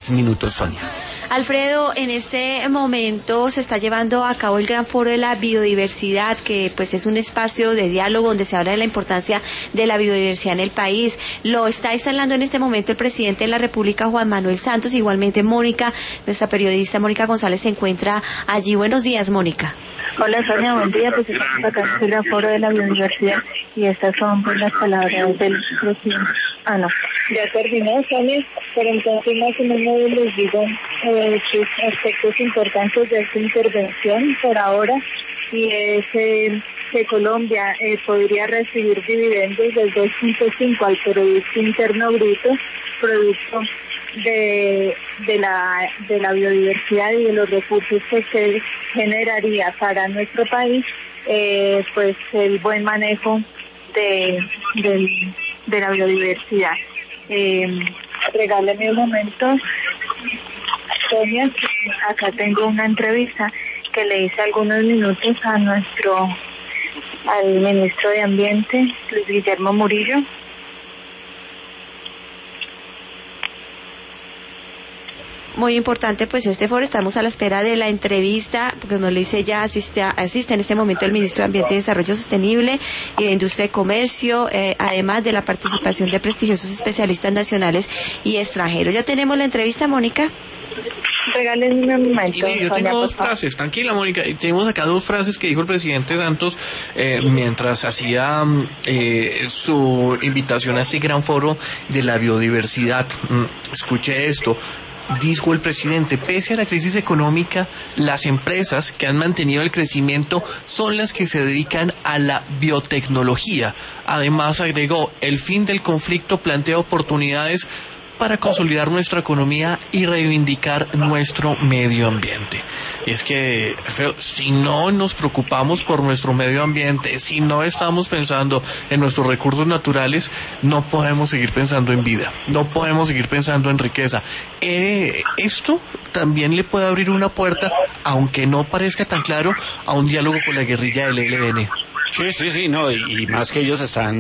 Minutos, Sonia. Alfredo, en este momento se está llevando a cabo el Gran Foro de la Biodiversidad, que pues es un espacio de diálogo donde se habla de la importancia de la biodiversidad en el país. Lo está instalando en este momento el presidente de la República, Juan Manuel Santos. Igualmente Mónica, nuestra periodista Mónica González, se encuentra allí. Buenos días, Mónica. Hola, Sonia, buen día. Pues estamos acá en el Gran Foro de la Biodiversidad y estas son pues las palabras del presidente. Ya terminó, Sonia, pero entonces más o menos les digo sus aspectos importantes de esta intervención por ahora, y es que Colombia podría recibir dividendos del 2.5 al Producto Interno Bruto, producto de la biodiversidad y de los recursos que se generaría para nuestro país, pues el buen manejo de la biodiversidad. Regáleme un momento, Sonia, que acá tengo una entrevista que le hice algunos minutos al ministro de Ambiente, Luis Guillermo Murillo. Muy importante pues este foro, estamos a la espera de la entrevista, porque nos le dice ya asiste en este momento el ministro de Ambiente y Desarrollo Sostenible y de Industria y Comercio, además de la participación de prestigiosos especialistas nacionales y extranjeros. ¿Ya tenemos la entrevista, Mónica? Regálenme un momento. Yo tengo dos frases, tranquila, Mónica. Tenemos acá dos frases que dijo el presidente Santos mientras hacía su invitación a este gran foro de la biodiversidad. Escuche esto. Dijo el presidente: pese a la crisis económica, las empresas que han mantenido el crecimiento son las que se dedican a la biotecnología. Además, agregó, el fin del conflicto plantea oportunidades para consolidar nuestra economía y reivindicar nuestro medio ambiente. Es que, Alfredo, si no nos preocupamos por nuestro medio ambiente, si no estamos pensando en nuestros recursos naturales, no podemos seguir pensando en vida, no podemos seguir pensando en riqueza. Esto también le puede abrir una puerta, aunque no parezca tan claro, a un diálogo con la guerrilla del ELN. Sí, no, y más que ellos están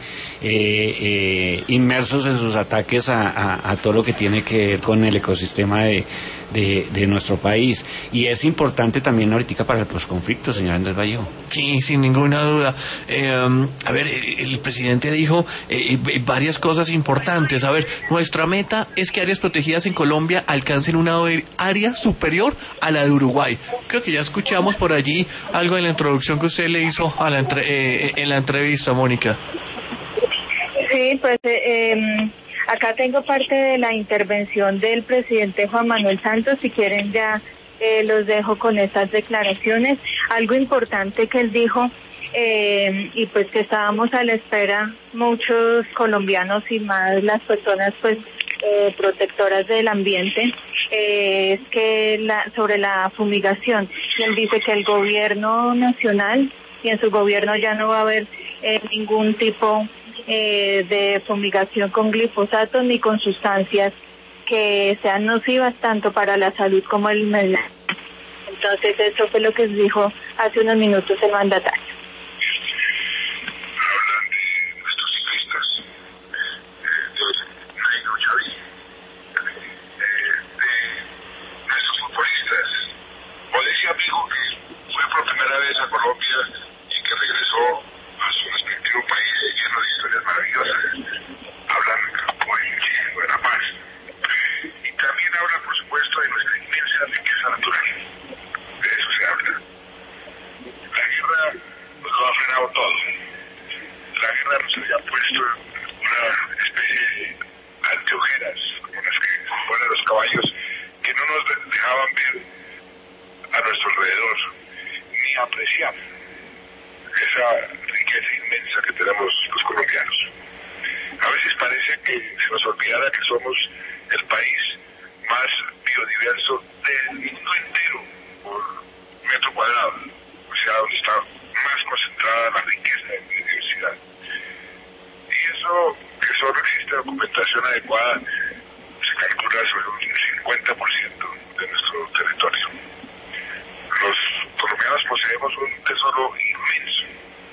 inmersos en sus ataques a todo lo que tiene que ver con el ecosistema de nuestro país. Y es importante también ahorita para el posconflicto, señor Andrés Vallejo. Sí, sin ninguna duda. A ver, el presidente dijo varias cosas importantes. A ver, nuestra meta es que áreas protegidas en Colombia alcancen una área superior a la de Uruguay. Creo que ya escuchamos por allí algo en la introducción que usted le hizo a en la entrevista, Mónica. Sí, pues acá tengo parte de la intervención del presidente Juan Manuel Santos. Si quieren ya los dejo con estas declaraciones. Algo importante que él dijo, y pues que estábamos a la espera muchos colombianos y más las personas pues protectoras del ambiente, es que sobre la fumigación. Y él dice que el gobierno nacional y en su gobierno ya no va a haber ningún tipo de fumigación con glifosato ni con sustancias que sean nocivas tanto para la salud como el medio. Entonces eso fue lo que dijo hace unos minutos el mandatario. Hablan de nuestros ciclistas, de Nairo Chaví, de nuestros futbolistas, o de ese amigo que fue por primera vez a Colombia y que regresó a su respectivo país lleno de historias maravillosas. Hablan muchísimo de la paz. Y también hablan, por supuesto, de nuestra inmensa riqueza natural. De eso se habla. La guerra nos lo ha frenado todo. La guerra nos había puesto una especie de anteojeras, como las que ponen los caballos, que no nos dejaban ver a nuestro alrededor, ni apreciar esa riqueza inmensa que tenemos los colombianos. A veces parece que se nos olvidara que somos el país más biodiverso del mundo entero por metro cuadrado, o sea, donde está más concentrada la riqueza de biodiversidad. Y eso, que solo existe documentación adecuada, se calcula sobre un 50% de nuestro territorio. Los colombianos poseemos un tesoro inmenso.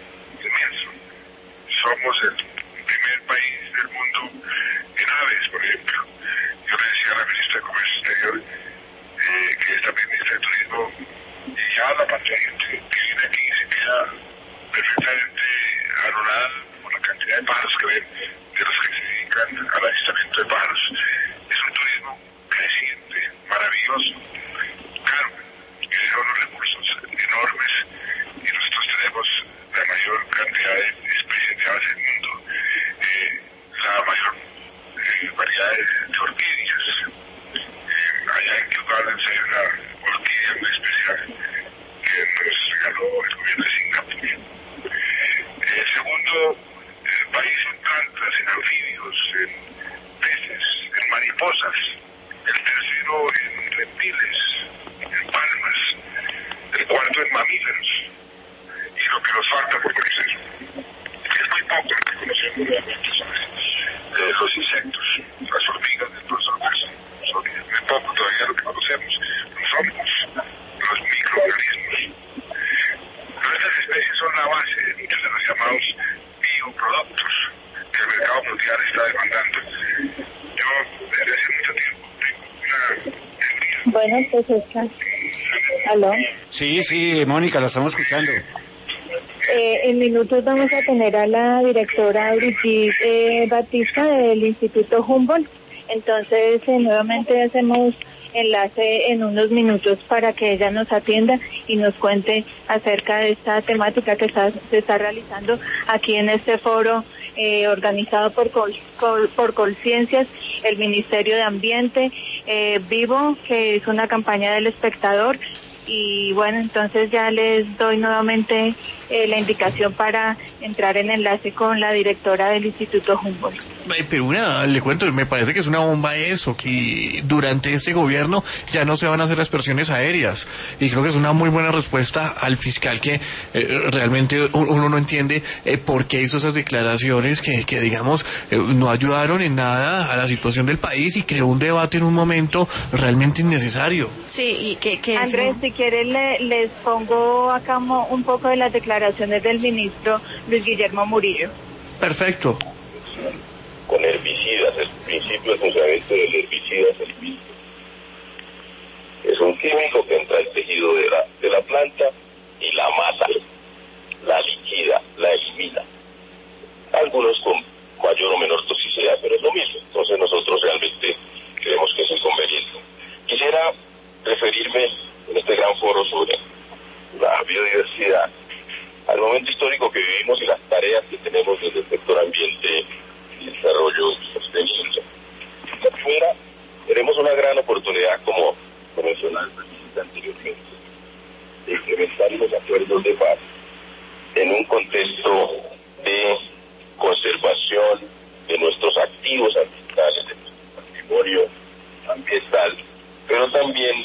Somos el primer país del mundo en aves, por ejemplo. Yo le decía a la ministra de Comercio Comercio Exterior, que es también ministra de Turismo, y ya la parte de gente que viene aquí se queda perfectamente anonada por la cantidad de pájaros que ven, de los que se dedican al avistamiento de pájaros. Es un turismo creciente, maravilloso, claro, que son unos recursos enormes y nosotros tenemos la mayor cantidad de especies de aves del mundo, la mayor variedad de orquídeas. Allá en Kew Gardens hay una orquídea muy especial que nos regaló el gobierno de Singapur. Segundo, el país en plantas, en anfibios, en peces, en mariposas. El tercero en reptiles, en palmas. El cuarto en mamíferos. Y lo que nos falta por conocer, que es muy poco lo que conocemos realmente sobre los insectos, las hormigas de todas sordas. Muy poco todavía lo que conocemos, los hongos, los microorganismos. Pero estas especies son la base de muchos de los llamados bioproductos que el mercado mundial está demandando. Yo desde hace mucho tiempo tengo una teoría. Bueno, pues está. ¿Aló? Sí, Mónica, la estamos escuchando. En minutos vamos a tener a la directora Brigitte Batista del Instituto Humboldt. Entonces, nuevamente hacemos enlace en unos minutos para que ella nos atienda y nos cuente acerca de esta temática que se está realizando aquí en este foro organizado por Colciencias, el Ministerio de Ambiente, Vivo, que es una campaña del espectador. Y bueno, entonces ya les doy nuevamente la indicación para entrar en enlace con la directora del Instituto Humboldt. Pero le cuento, me parece que es una bomba eso, que durante este gobierno ya no se van a hacer aspersiones aéreas. Y creo que es una muy buena respuesta al fiscal que realmente uno no entiende por qué hizo esas declaraciones que digamos, no ayudaron en nada a la situación del país y creó un debate en un momento realmente innecesario. Sí, y que Andrés, si quieren les pongo acá un poco de las declaraciones del ministro Luis Guillermo Murillo. Perfecto. Con herbicidas, el principio de funcionamiento del herbicida es el mismo. Es un químico que entra al tejido de la planta y la mata, la liquida, la elimina. Algunos con mayor o menor toxicidad, pero es lo mismo. Entonces nosotros realmente creemos que es inconveniente. Quisiera referirme en este gran foro sobre la biodiversidad al momento histórico que vivimos y las tareas que tenemos desde el sector ambiente y desarrollo sostenible. La primera, tenemos una gran oportunidad, como mencionaba el presidente anteriormente, de implementar los acuerdos de paz en un contexto de conservación de nuestros activos ambientales, de nuestro patrimonio ambiental, pero también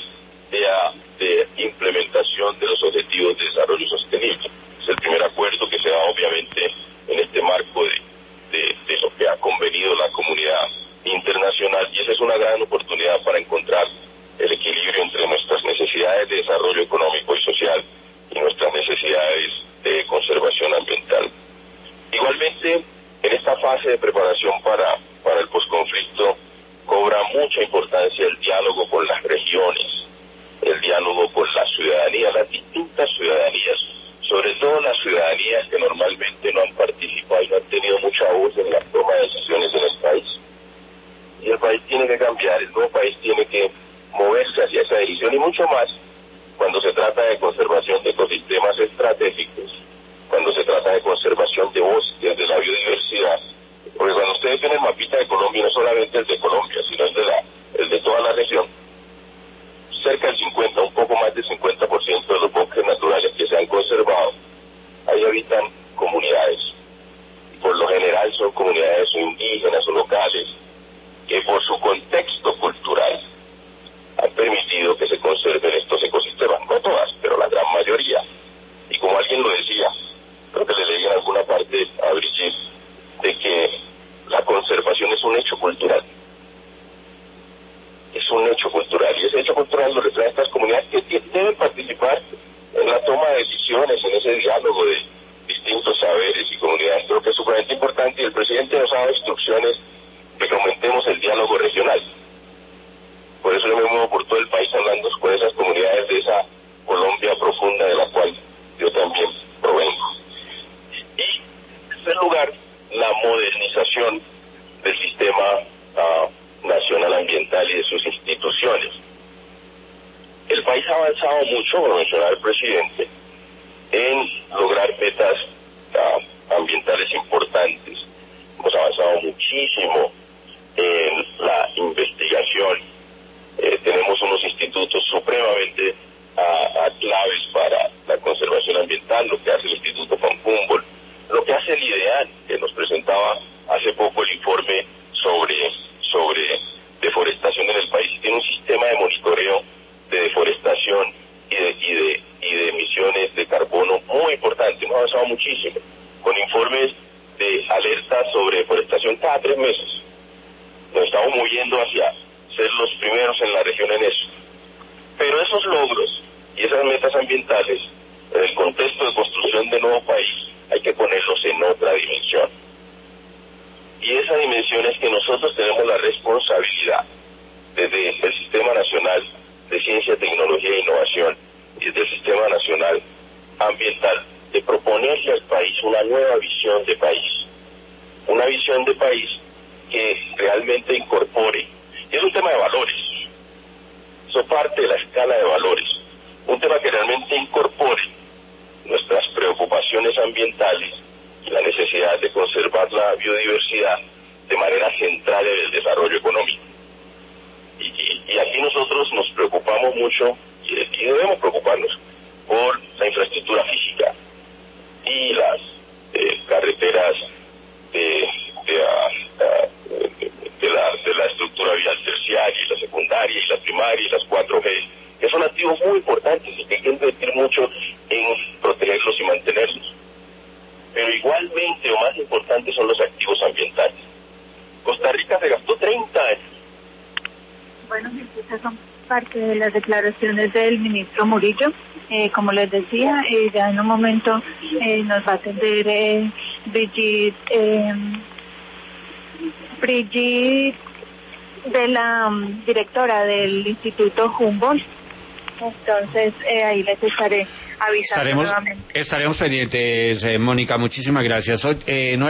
de implementación de los objetivos de desarrollo sostenible. Es el primer acuerdo que se da obviamente en este marco de lo que ha convenido la comunidad internacional, y esa es una gran oportunidad para encontrar el equilibrio entre nuestras necesidades de desarrollo económico y social y nuestras necesidades de conservación ambiental. Igualmente, en esta fase de preparación para el posconflicto cobra mucha importancia el diálogo con las regiones, el diálogo con la ciudadanía, las distintas ciudadanías, sobre todo las ciudadanías que normalmente no han participado y no han tenido mucha voz en la toma de decisiones en el país. Y el país tiene que cambiar, el nuevo país tiene que moverse hacia esa dirección y mucho más cuando se trata de conservación de ecosistemas estratégicos, cuando se trata de conservación de bosques, de la biodiversidad. Porque cuando ustedes ven el mapita de Colombia, no solamente el de Colombia, sino el de toda la región, cerca del 50, un poco más del 50% de los bosques naturales que se han conservado, ahí habitan comunidades. Y por lo general son comunidades indígenas o locales que por su contexto cultural han permitido que se conserven estos ecosistemas. No todas, pero la gran mayoría. Y como alguien lo decía, creo que le leí en alguna parte a Brigitte, de que la conservación es un hecho cultural. Es un hecho cultural, y ese hecho cultural lo refleja estas comunidades que deben participar en la toma de decisiones, en ese diálogo de distintos saberes y comunidades. Creo que es sumamente importante, y el presidente nos ha dado instrucciones de que aumentemos el diálogo regional. Por eso yo me muevo por todo el país hablando con esas comunidades de esa Colombia profunda de la cual yo también provengo. Y, en tercer lugar, la modernización del sistema nacional ambiental y de sus instituciones. El país ha avanzado mucho, como mencionaba el presidente, en lograr metas ambientales importantes. Hemos avanzado muchísimo en la investigación. Tenemos unos institutos supremamente claves para la conservación ambiental, lo que hace el Instituto Juan Humboldt, lo que hace el IDEAN, que nos presentaba hace poco el informe sobre deforestación en el país. Tiene un sistema de monitoreo de deforestación y de emisiones de carbono muy importante. Hemos avanzado muchísimo, con informes de alerta sobre deforestación cada 3 meses. Nos estamos moviendo hacia ser los primeros en la región en eso. Pero esos logros y esas metas ambientales, en el contexto de construcción de nuevo país, hay que ponerlos en otra dimensión. Y esa dimensión es que nosotros tenemos la responsabilidad, desde el Sistema Nacional de Ciencia, Tecnología e Innovación y desde el Sistema Nacional Ambiental, de proponerle al país una nueva visión de país. Una visión de país que realmente incorpore. Y es un tema de valores. Eso parte de la escala de valores. Un tema que realmente incorpore nuestras preocupaciones ambientales y la necesidad de conservar la biodiversidad de manera central en el desarrollo económico. Y aquí nosotros nos preocupamos mucho, y debemos preocuparnos, por la infraestructura física y las carreteras de la estructura vial terciaria y la secundaria y la primaria y las 4G, que son activos muy importantes y que hay que invertir mucho en protegerlos y mantenerlos. Pero igualmente o más importantes son los activos ambientales. Costa Rica se gastó 30 años. Bueno, estas son parte de las declaraciones del ministro Murillo. Como les decía, ya en un momento nos va a atender Brigitte, de la directora del Instituto Humboldt. Entonces, ahí les estaré avisando nuevamente. Estaremos pendientes, Mónica, muchísimas gracias. Hoy,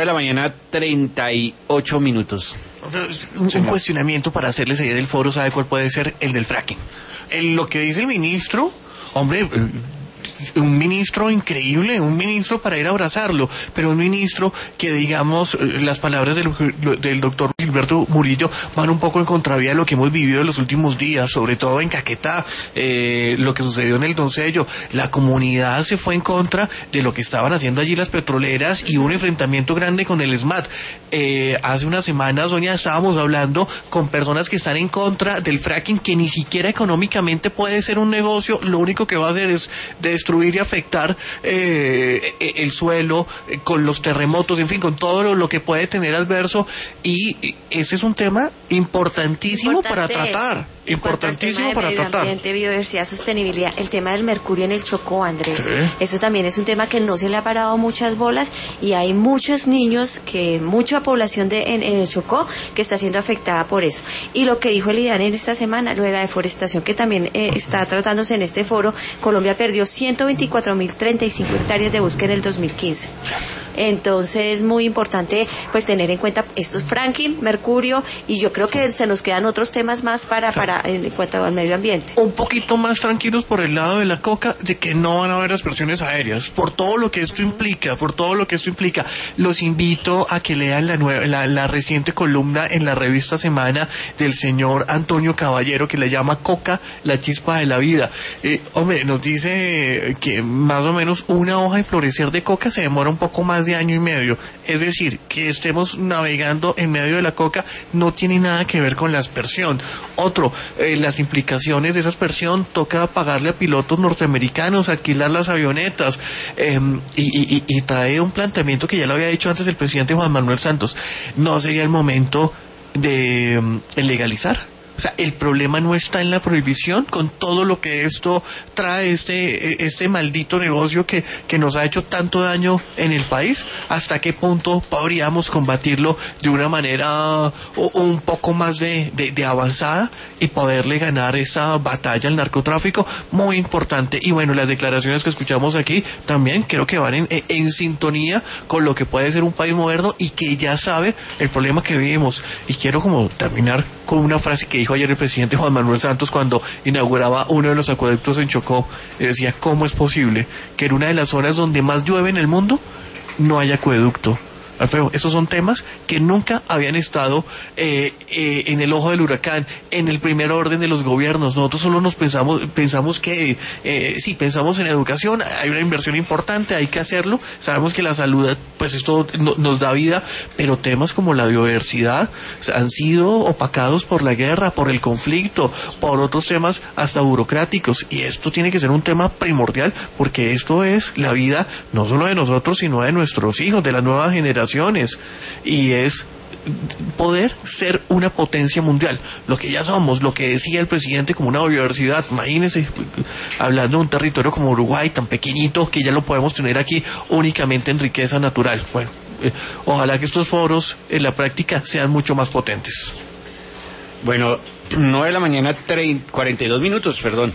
9:38 a.m. Un cuestionamiento para hacerles ahí del foro, ¿sabe cuál puede ser? El del fracking. Lo que dice el ministro, hombre, un ministro increíble, un ministro para ir a abrazarlo, pero un ministro que, digamos, las palabras del doctor Gilberto Murillo van un poco en contravía de lo que hemos vivido en los últimos días, sobre todo en Caquetá, lo que sucedió en el Doncello. La comunidad se fue en contra de lo que estaban haciendo allí las petroleras y un enfrentamiento grande con el SMAT. Hace unas semanas, Sonia, estábamos hablando con personas que están en contra del fracking, que ni siquiera económicamente puede ser un negocio, lo único que va a hacer es destruir y afectar el suelo, con los terremotos, en fin, con todo lo que puede tener adverso, y ese es un tema importantísimo para tratar. Importantísimo para tratar. Ambiente, biodiversidad, sostenibilidad. El tema del mercurio en el Chocó, Andrés. ¿Sí? Eso también es un tema que no se le ha parado muchas bolas, y hay muchos niños, mucha población en el Chocó que está siendo afectada por eso. Y lo que dijo el IDEAN en esta semana, lo de la deforestación, que también está tratándose en este foro. Colombia perdió 124.035 hectáreas de bosque en el 2015. Entonces es muy importante pues tener en cuenta estos fracking, mercurio, y yo creo que se nos quedan otros temas más para en cuanto al medio ambiente. Un poquito más tranquilos por el lado de la coca, de que no van a haber aspersiones aéreas, por todo lo que esto implica, Los invito a que lean la reciente columna en la revista Semana del señor Antonio Caballero, que le llama Coca, la chispa de la vida. Hombre, nos dice que más o menos una hoja de florecer de coca se demora un poco más de año y medio. Es decir, que estemos navegando en medio de la coca no tiene nada que ver con la aspersión. Otro, las implicaciones de esa aspersión, toca pagarle a pilotos norteamericanos, alquilar las avionetas, y trae un planteamiento que ya lo había dicho antes el presidente Juan Manuel Santos. ¿No sería el momento de legalizar? sea, el problema no está en la prohibición, con todo lo que esto trae, este maldito negocio que nos ha hecho tanto daño en el país. ¿Hasta qué punto podríamos combatirlo de una manera un poco más de avanzada y poderle ganar esa batalla al narcotráfico? Muy importante. Y bueno, las declaraciones que escuchamos aquí también creo que van en sintonía con lo que puede ser un país moderno y que ya sabe el problema que vivimos. Y quiero como terminar con una frase que dijo ayer el presidente Juan Manuel Santos cuando inauguraba uno de los acueductos en Chocó. Decía, ¿cómo es posible que en una de las zonas donde más llueve en el mundo no haya acueducto? Alfredo, estos son temas que nunca habían estado en el ojo del huracán, en el primer orden de los gobiernos. Nosotros solo pensamos que sí, pensamos en educación, hay una inversión importante, hay que hacerlo, sabemos que la salud, pues esto nos da vida, pero temas como la biodiversidad han sido opacados por la guerra, por el conflicto, por otros temas hasta burocráticos, y esto tiene que ser un tema primordial, porque esto es la vida no solo de nosotros, sino de nuestros hijos, de las nuevas generaciones, y es poder ser una potencia mundial, lo que ya somos, lo que decía el presidente, como una biodiversidad. Imagínense, hablando de un territorio como Uruguay, tan pequeñito, que ya lo podemos tener aquí únicamente en riqueza natural. Bueno, ojalá que estos foros en la práctica sean mucho más potentes. Bueno, 9 de la mañana, 42 minutos, perdón.